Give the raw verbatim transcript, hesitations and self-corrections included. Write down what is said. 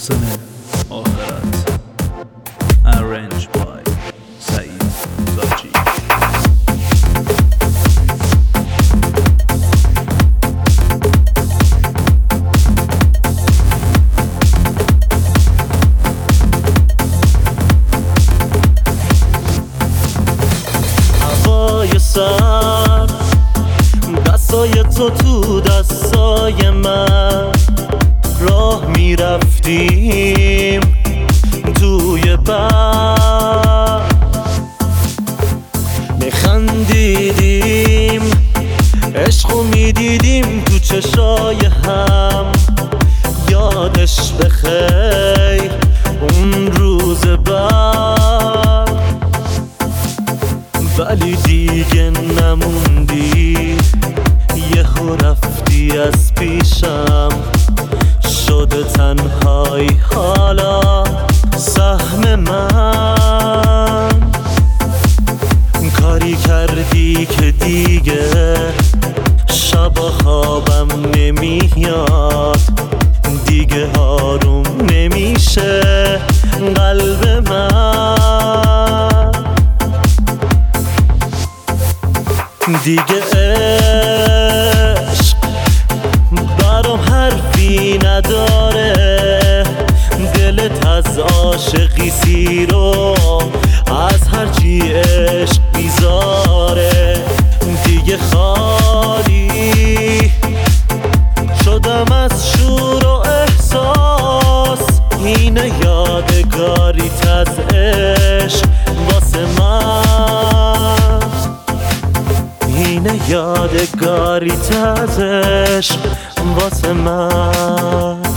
محسن آخرت. Arranged by سعید زاچی. هوای سر دستای تو تو دستای من، راه میرفتیم توی بر، میخندیدیم عشقو میدیدیم تو چشای هم. یادش بخیر اون روز بعد، ولی دیگه نموندی، یهو رفتی از پیشم. شده تنهایی حالا سهم من، کاری کردی که دیگه شبا خوابم نمیاد، دیگه آروم نمیشه قلب من. دیگه عشق برام حرفی نداره، دلت از عاشقی سیر و از هرچی عشق بیزاره. دیگه خالی شدم از شور و احساس، اینه یادگاریت از عشق واسه من، اینه یادگاریت از عشق واسه من.